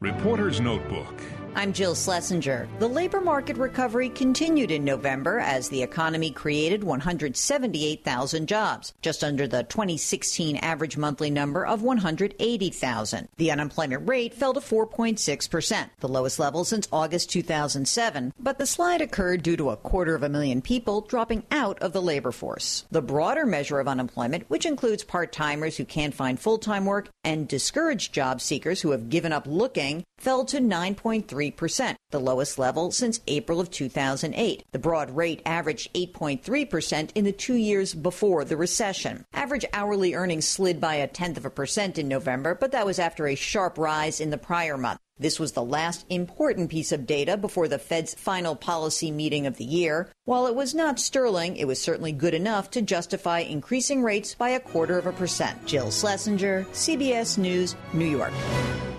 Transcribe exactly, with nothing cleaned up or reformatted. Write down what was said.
Reporter's Notebook. I'm Jill Schlesinger. The labor market recovery continued in November as the economy created one hundred seventy-eight thousand jobs, just under the twenty sixteen average monthly number of one hundred eighty thousand. The unemployment rate fell to four point six percent, the lowest level since August two thousand seven, but the slide occurred due to a quarter of a million people dropping out of the labor force. The broader measure of unemployment, which includes part-timers who can't find full-time work and discouraged job seekers who have given up looking, fell to nine point three percent, the lowest level since April of two thousand eight. The broad rate averaged eight point three percent in the two years before the recession. Average hourly earnings slid by a tenth of a percent in November, but that was after a sharp rise in the prior month. This was the last important piece of data before the Fed's final policy meeting of the year. While it was not sterling, it was certainly good enough to justify increasing rates by a quarter of a percent. Jill Schlesinger, C B S News, New York.